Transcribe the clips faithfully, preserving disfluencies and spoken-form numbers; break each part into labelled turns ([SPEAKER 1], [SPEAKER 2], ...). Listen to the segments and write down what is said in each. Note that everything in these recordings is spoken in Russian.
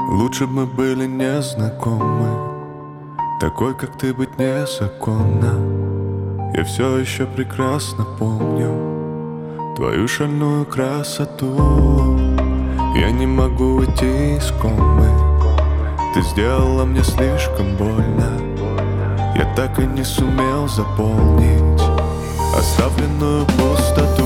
[SPEAKER 1] Лучше бы мы были незнакомы. Такой, как ты, быть незаконно. Я все еще прекрасно помню твою шальную красоту. Я не могу уйти из комы. Ты сделала мне слишком больно. Я так и не сумел заполнить оставленную пустоту.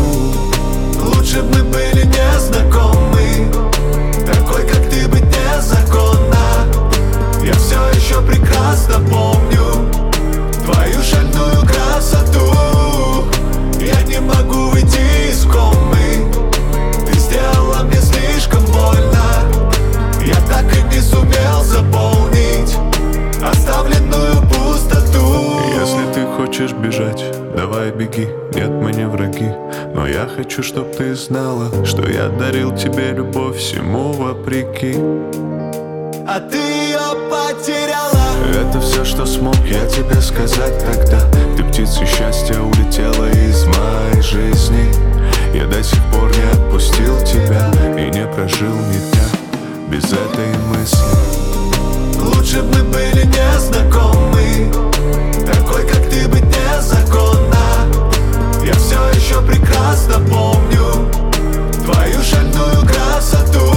[SPEAKER 1] Лучше бы мы были незнакомы. Такой, как ты, быть незаконно. Я все еще прекрасно помню твою шальную красоту. Я не могу выйти из комы. Ты сделала мне слишком больно. Я так и не сумел заполнить оставленную пустоту. Если ты хочешь бежать, давай беги, нет, мы не враги. Но я хочу, чтоб ты знала, что я дарил тебе любовь всему вопреки. А ты ее потеряла. Это все, что смог я тебе сказать тогда. Ты птица счастья улетела из моей жизни. Я до сих пор не отпустил тебя и не прожил ни дня без этой мысли. Лучше бы мы были незнакомы. Такой, как ты, быть незаконно. Я все еще прекрасно помню твою шальную красоту.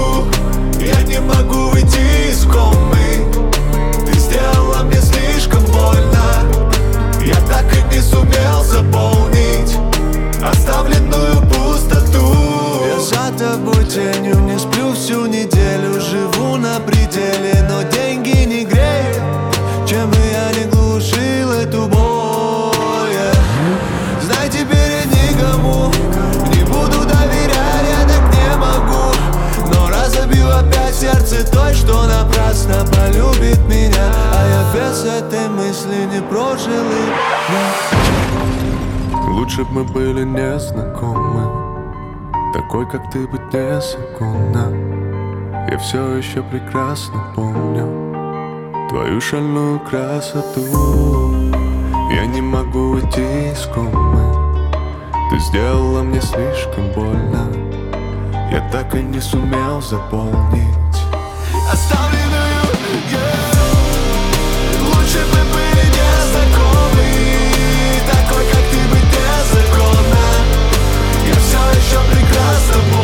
[SPEAKER 1] Я не могу выйти из комы. Ты сделала мне слишком больно. Я так и не сумел заполнить оставленную пустоту. Я за тобой тенью не сплю всю неделю. Живу на пределе, но деньги не греют. Чем бы я не глушил эту боль, yeah. Знай, теперь я никому не буду доверять, я так не могу. Но разобью опять сердце той, что напрасно полюбит меня. А я без этой мысли не прожил и yeah. Лучше бы мы были незнакомы. Такой, как ты, быть незаконно. Я все еще прекрасно помню твою шальную красоту. Я не могу уйти из комы. Ты сделала мне слишком больно. Я так и не сумел заполнить оставленную, yeah. Лучше бы были незнакомы. Такой, как ты, быть незаконно. Я все еще прекрасно помню